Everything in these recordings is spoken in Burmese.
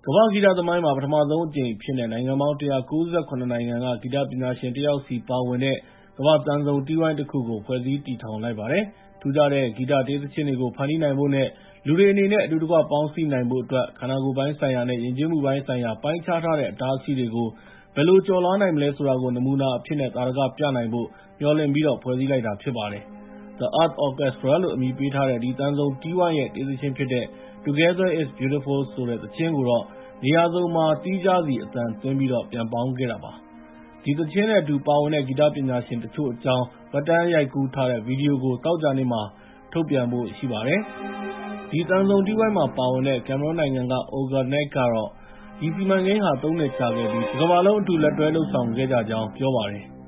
ကမ္ဘာ့ဂီတသမိုင်းမှာ ပထမဆုံးအကြိမ်အဖြစ်နဲ့ နိုင်ငံပေါင်း 197 နိုင်ငံက ဂီတပညာရှင် ၁ ယောက်စီပါဝင်တဲ့ ကမ္ဘာ့သံစုံတီးဝိုင်းတခုကို ဖွဲ့စည်းတည်ထောင်လိုက်ပါတယ်။ ထူးခြားတဲ့ ဂီတတေးသီချင်းတွေကို ဖန်တီးနိုင်ဖို့နဲ့ လူတွေအနေနဲ့ အတူတကွ ပေါင်းစည်းနိုင်ဖို့အတွက် ခန္ဓာကိုယ်ပိုင်းဆိုင်ရာနဲ့ ယဉ်ကျေးမှုပိုင်းဆိုင်ရာ ပိုင်းခြားထားတဲ့ အတားအဆီးတွေကို ဘယ်လိုကျော်လွှားနိုင်မလဲဆိုတာကို နမူနာအဖြစ်နဲ့ သာဓကပြနိုင်ဖို့ မျှော်လင့်ပြီး ဖွဲ့စည်းလိုက်တာဖြစ်ပါတယ်။ The Earth Orchestra လို့ အမည်ပေးထားတဲ့ ဒီသံစုံတီးဝိုင်းရဲ့ တေးသီချင်းဖြစ်တဲ့ Together is Beautiful ဆိုတဲ့ သီချင်းကိုတော့ နေရာစုံမှာ သီးခြားစီ အသံသွင်းပြီး ပြန်ပေါင်းခဲ့တာပါ။ ဒီသီချင်းနဲ့အတူပါဝင်တဲ့ ဂီတပညာရှင်တချို့အကြောင်း မှတ်တမ်းရိုက်ကူးထားတဲ့ ဗီဒီယိုကို သောကြာနေ့မှာ ထုတ်ပြန်ဖို့ရှိပါတယ်။ ဒီသံစုံတီးဝိုင်းမှာပါဝင်တဲ့ ကင်မရွန်းနိုင်ငံက Olga Knight ကတော့ ဒီစီမံကိန်းဟာ ၃ နှစ်ကြာခဲ့ပြီး တကမ္ဘာလုံး အတူလက်တွဲလုပ်ဆောင်ခဲ့ကြကြောင်း ပြောပါတယ်။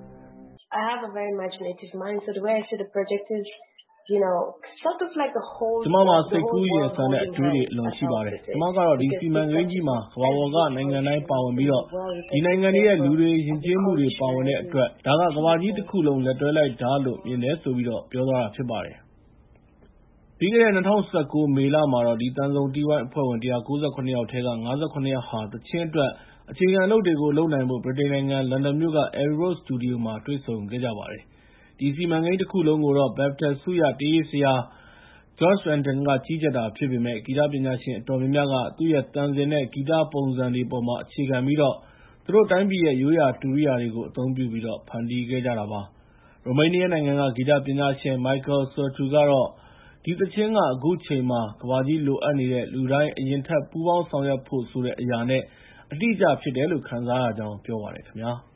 "ကျမမှာ စိတ်ကူးရင်ဆန်တဲ့ အတွေးတွေ အလွန်ရှိပါတယ်။ ကျမကတော့ ဒီစီမံကိန်းကြီးမှာ ကမ္ဘာပေါ်က နိုင်ငံတိုင်းပါဝင်ပြီး ဒီနိုင်ငံတွေရဲ့ လူတွေ၊ ယဉ်ကျေးမှုတွေ ပါဝင်တဲ့အတွက် ဒါက ကမ္ဘာကြီးတခုလုံး လက်တွဲလိုက်တာလို့ မြင်တယ်" လို့ ပြောသွားတာဖြစ်ပါတယ်။ ပြီးခဲ့တဲ့ ၂၀၁၉ မေလမှာတော့ ဒီသံစုံတီးဝိုင်းအဖွဲ့ဝင် ၁၉၇ ယောက်ထဲက ၅၇ ယောက်ဟာ သီချင်းအတွက် အခြေခံအလုပ်တွေကို လုပ်နိုင်ဖို့ ဗြိတိန်နိုင်ငံ လန်ဒန်မြို့က Abbey Road စတူဒီယိုမှာ တွေ့ဆုံခဲ့ကြပါတယ်။ ဒီစီမံကိန်းတခုလုံးကိုတော့ BAFTA ဆုရ တေးရေးဆရာ George Benton က ကြီးကြပ်တာဖြစ်ပေမယ့် ဂီတပညာရှင်အတော်များများက သူ့ရဲ့သံစဉ်နဲ့ ဂီတပုံစံတွေအပေါ်မှာ အခြေခံပြီး သူတို့တိုင်းပြည်ရဲ့ ရိုးရာတူရိယာတွေကို အသုံးပြုပြီး ဖန်တီးခဲ့ကြတာပါ။ ရိုမေးနီးယားနိုင်ငံက ဂီတပညာရှင် Michael Swertu ကတော့ ဒီသီချင်းက အခုချိန်မှာ ကမ္ဘာကြီးလိုအပ်နေတဲ့ လူတိုင်း အရင်ထက် ပူးပေါင်းဆောင်ရွက်ဖို့ဆိုတဲ့ အရာနဲ့ အတိအကျဖြစ်တယ်လို့ ခံစားရကြောင်း ပြောပါတယ်ခင်ဗျာ။